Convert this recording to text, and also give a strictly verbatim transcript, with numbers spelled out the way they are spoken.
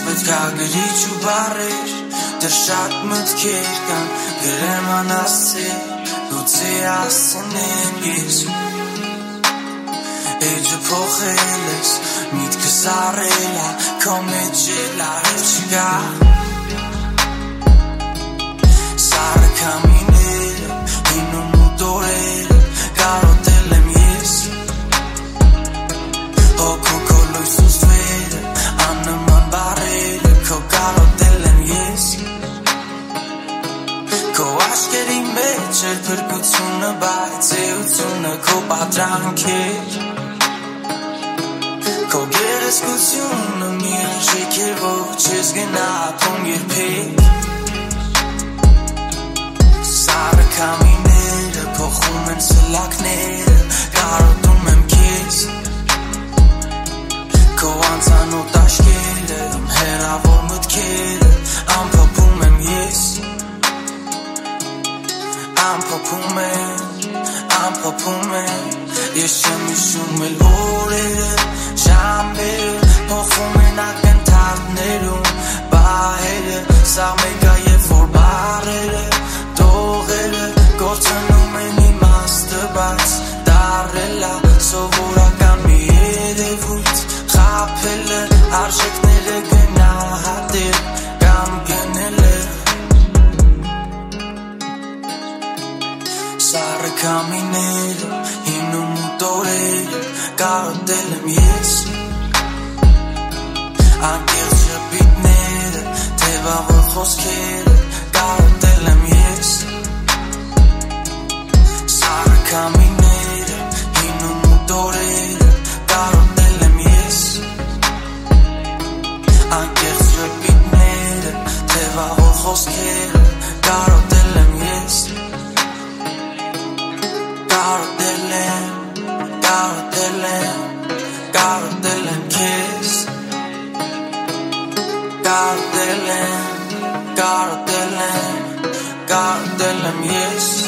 պետք է գրիչ ու բարեր դեռ շատ մտքեր կան գրեմ անասցի գուցե ասնեմ ես Էջը փոխել ես միտքս առել ա քո մեջ էլ արել չկա Սառը քամիները հինում ու դորերը կարոտել եմ ես Հոգու քո լույսու ստվերը աննման բարերը քո կարոտել եմ ես Քո աշկերի մեջ էր փրկությունը բայց էությունը քո պատրանքեր Քո գերեզգությունը միաժեք էր ոչ ես գնահատում երբեք Սառը քամիները փոխում են սլակները կարոտում եմ քեզ Քո անծանոթ աշկերը իմ հեռավոր մտքերը ամփոփում եմ ես Ամփոփում եմ, ամփոփում եմ Ես չեմ հիշում էլ օրերը, ժամերը Փոխվում են ակնթարթներում, բահերը Սա մեկ ա և որ բառերը, տողերը Գործնում են իմաստը, բայց դառել ա Սովորական մի երևույթ Խաբելը, արժեքները գնահատել Կամ գնելը Սառը քամիները, հինում ու տորերը Կարոտել եմ ես Անկեղծ ժպիտները, թևավոր խոսքերը Կարոտել եմ ես Սառը քամիները, հինում ու տորերը Կարոտել եմ ես Անկեղծ ժպիտները, թևավոր խոսքերը Կարոտել եմ ես Կարոտել եմ, կարոտել եմ, կարոտել եմ քեզ Կարոտել եմ, կարոտել եմ, կարոտել եմ ես